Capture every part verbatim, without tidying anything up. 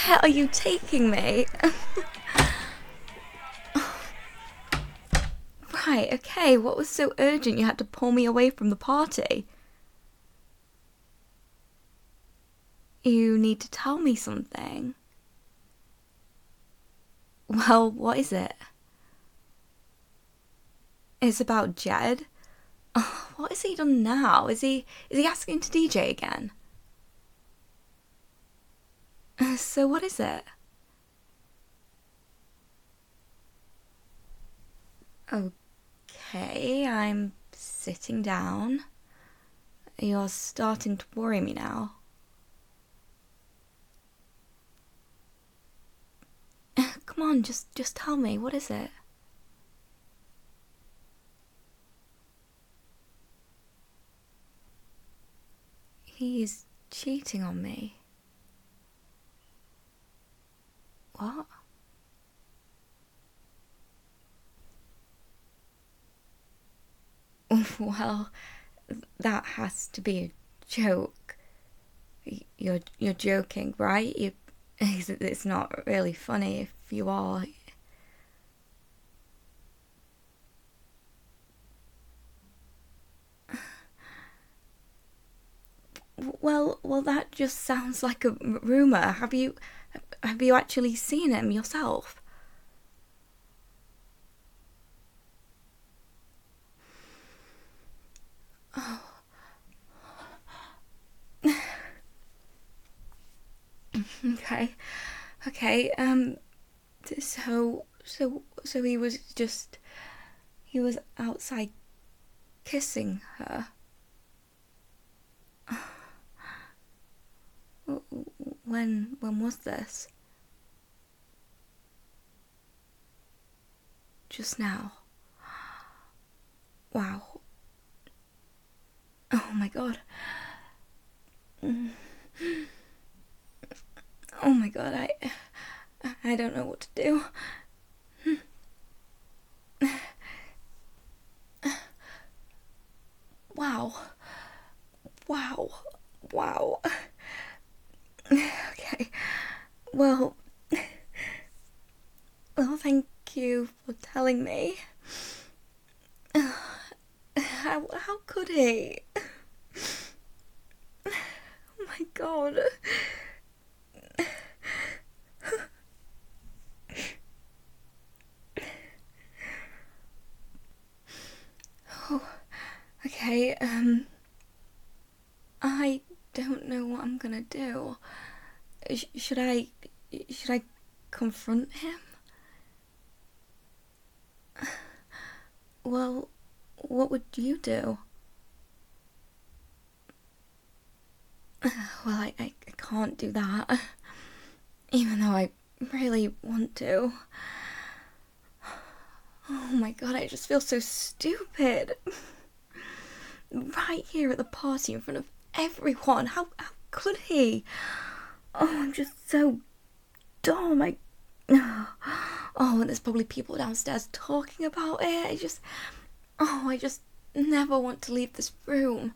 Where are you taking me? Right, okay, what was so urgent you had to pull me away from the party? You need to tell me something. Well, what is it? It's about Jed? Oh, what has he done now? Is he is he asking to D J again? Uh, So what is it? Okay, I'm sitting down. You're starting to worry me now. Come on, just just tell me, what is it? He's cheating on me. What? Well, that has to be a joke. You're you're joking, right? You, it's not really funny if you are. Well, well, that just sounds like a rumor. Have you have you actually seen him yourself? Okay, okay. Um, so so so he was just he was outside kissing her. When when was this? Just now. Wow. Oh my god. Oh my god. I I don't know what to do. Wow. Wow. Wow. Okay. Well, well, thank you for telling me. How how could he? Oh my god. Oh, okay. Um, I don't know what I'm gonna do. Sh- should I should I confront him? Well, what would you do? Well, I, I, I can't do that. Even though I really want to. Oh my god, I just feel so stupid. Right here at the party in front of everyone. How, how could he? Oh, I'm just so dumb. I. Oh, and there's probably people downstairs talking about it. I just. Oh, I just never want to leave this room.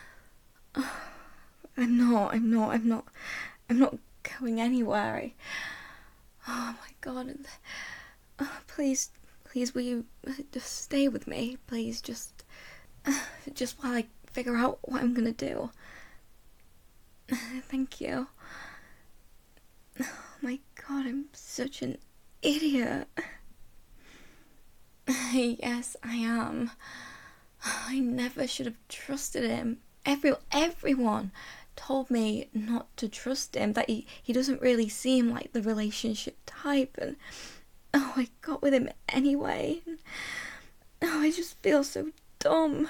I'm not, I'm not, I'm not, I'm not going anywhere. I, oh my god. Uh, please, please, will you just stay with me? Please, just, uh, just while I figure out what I'm gonna do. Thank you. Oh my god, I'm such an idiot. Yes, I am. I never should have trusted him. Every everyone told me not to trust him, that he, he doesn't really seem like the relationship type, and oh, I got with him anyway. Oh, I just feel so dumb.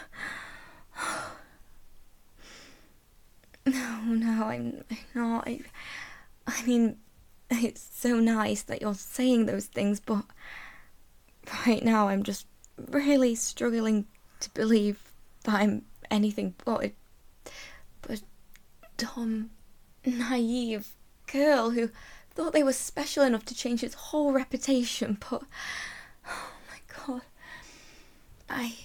No, no, I'm, I'm not. I, I mean, it's so nice that you're saying those things, but right now I'm just really struggling to believe that I'm anything but a, but a dumb, naive girl who thought they were special enough to change his whole reputation, but oh my god, I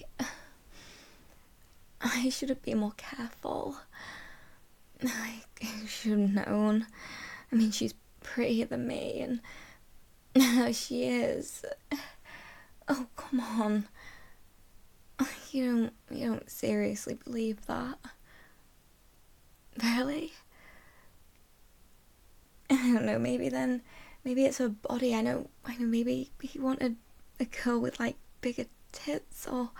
I should have been more careful. I should have known. I mean, she's prettier than me, and she is. Oh, come on. You don't, you don't seriously believe that? Really? I don't know, maybe then, maybe it's her body. I know, I know, maybe he wanted a girl with, like, bigger tits, or...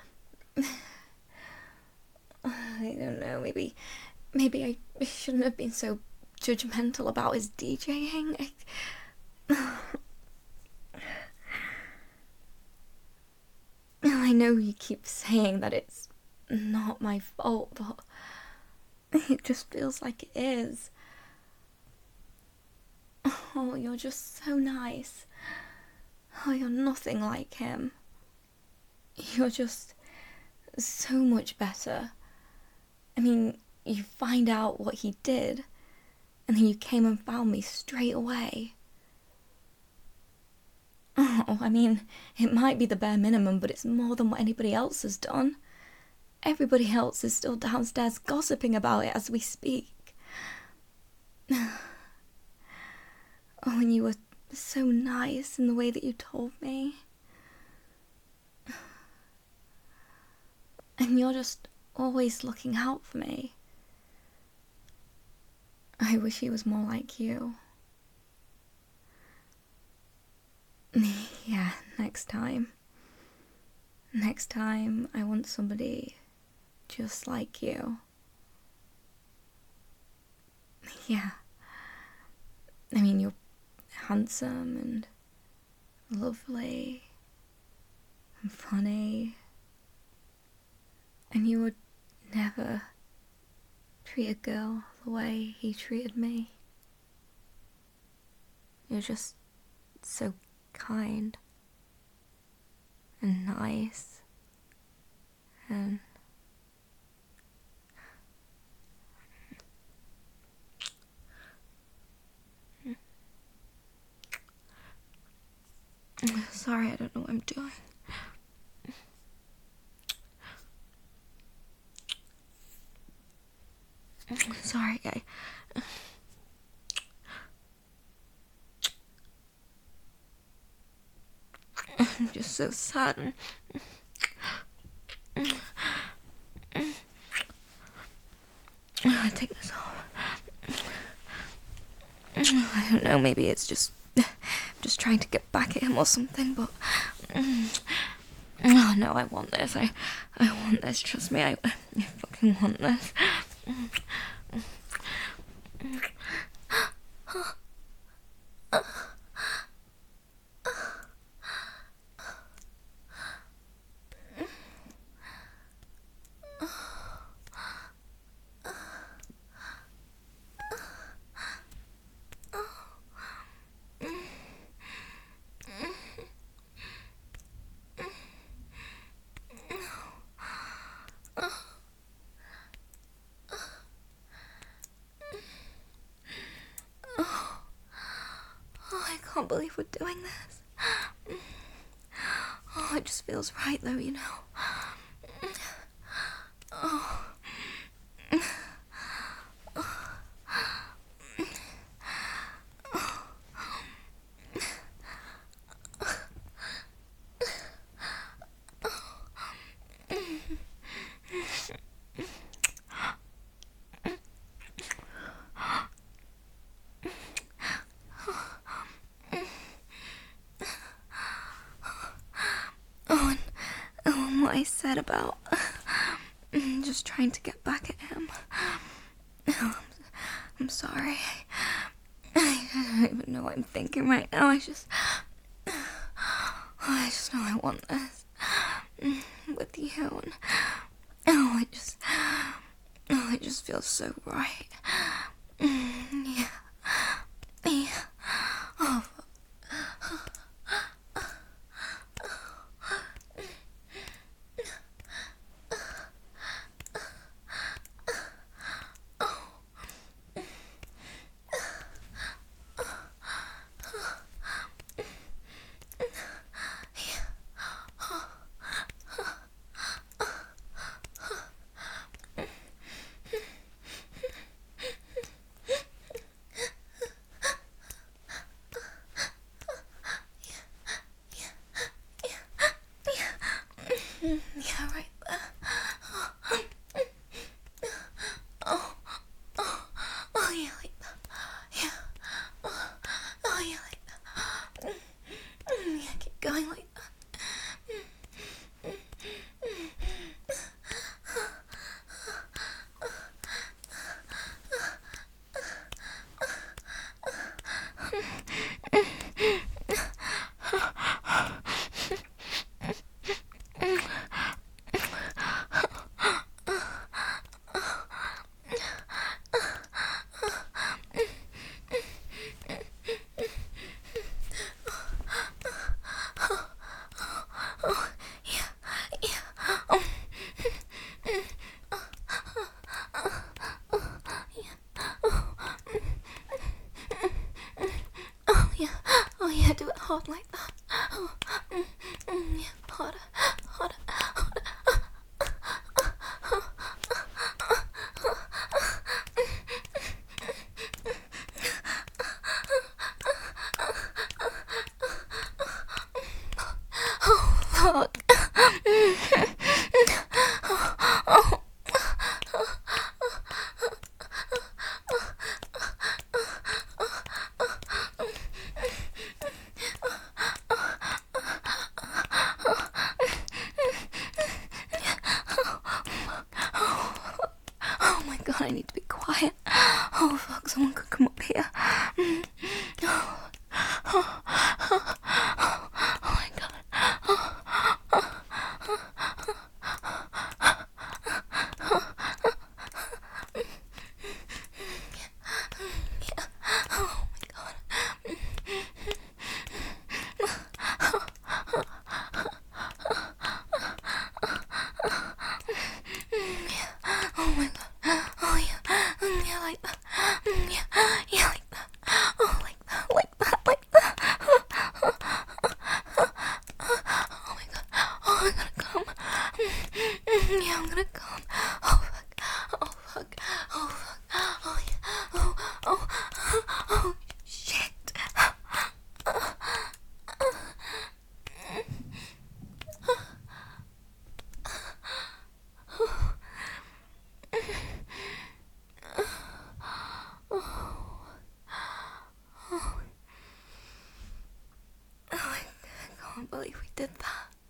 I don't know, maybe, maybe I shouldn't have been so judgmental about his DJing. I... I know you keep saying that it's not my fault, but it just feels like it is. Oh, you're just so nice. Oh, you're nothing like him. You're just so much better. I mean, you find out what he did, and then you came and found me straight away. Oh, I mean, it might be the bare minimum, but it's more than what anybody else has done. Everybody else is still downstairs gossiping about it as we speak. Oh, and you were so nice in the way that you told me. And you're just always looking out for me. I wish he was more like you. Yeah, next time. Next time, I want somebody just like you. Yeah. I mean, you're handsome and lovely and funny. And you would never treat a girl the way he treated me. You're just so kind and nice and sorry, I don't know what I'm doing. Sorry, guy. I'm just so sad. I take this off. I don't know, maybe it's just just trying to get back at him or something, but oh no, I want this. I I want this, trust me, I, I fucking want this. I can't believe we're doing this. Oh, it just feels right though, you know. Oh. What I said about just trying to get back at him. I'm, I'm sorry. I don't even know what I'm thinking right now. I just, I just know I want this with you, and oh, it just, oh, it just feels so right. Yeah, yeah. Oh. Yeah, do it hard like that. Oh, mm, mm, yeah, harder, harder, harder. Oh, fuck. Oh my god, I need to be quiet. Oh fuck, someone could come up here. Mm. Oh, oh, oh, oh my god. Oh, oh, yeah. Oh my god. Oh my god. Oh yeah. Mm, yeah, like that. Mm, yeah. Yeah, like that. Oh, like that. Like that. Like that. Oh my god. Oh, I'm gonna come. Mm, yeah, I'm gonna come. Oh fuck. Oh fuck. Oh fuck. Oh yeah. Oh, oh, oh, shit. Oh, I can't believe we did that.